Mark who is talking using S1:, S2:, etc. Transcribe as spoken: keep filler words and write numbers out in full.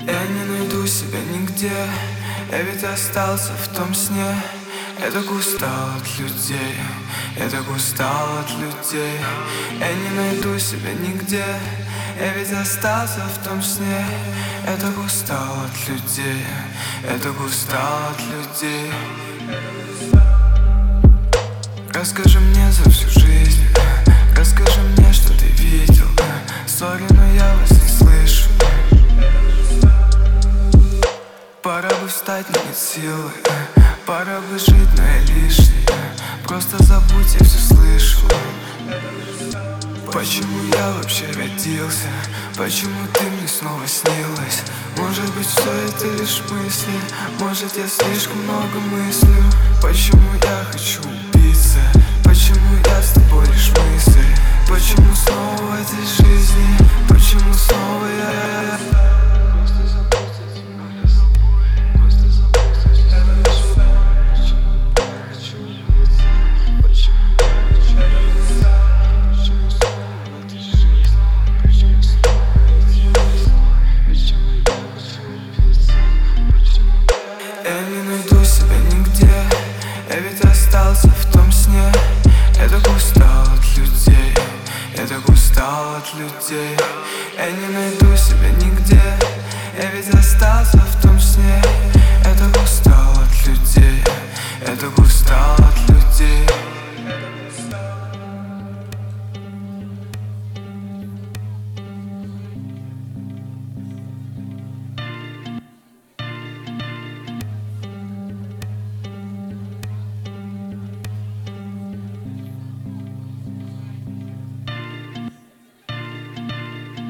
S1: Я не найду себя нигде, я ведь остался в том сне. Я так устал от людей, я так устал от людей. Я не найду себя нигде, я ведь остался в том сне. Я так устал от людей, я так устал от людей. Расскажи мне за всю жизнь, расскажи мне, что ты видел. Сори, но я вас не слышу. Пора бы встать, но нет силы. Пора бы жить, но я лишний. Просто забудь, я все слышу. Почему я вообще родился? Почему ты мне снова снилась? Может быть, все это лишь мысли? Может, я слишком много мыслю? Почему я хочу убиться? Почему я с тобой лишь мысли? Почему снова в этой жизни? Почему снова я? Я не найду себя нигде, я ведь остался в том сне. Я так устал от людей, я так устал от людей. Я не найду себя нигде, я ведь остался в том сне. Я так устал от людей, я так устал от людей.